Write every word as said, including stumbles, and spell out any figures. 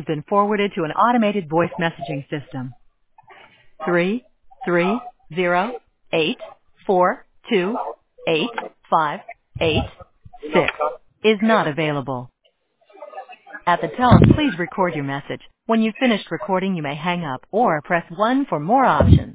been forwarded to an automated voice messaging system. Three, three, zero, eight, four, two, eight, five, eight, six is not available. At the tone, please record your message. When you've finished recording, you may hang up or press one for more options.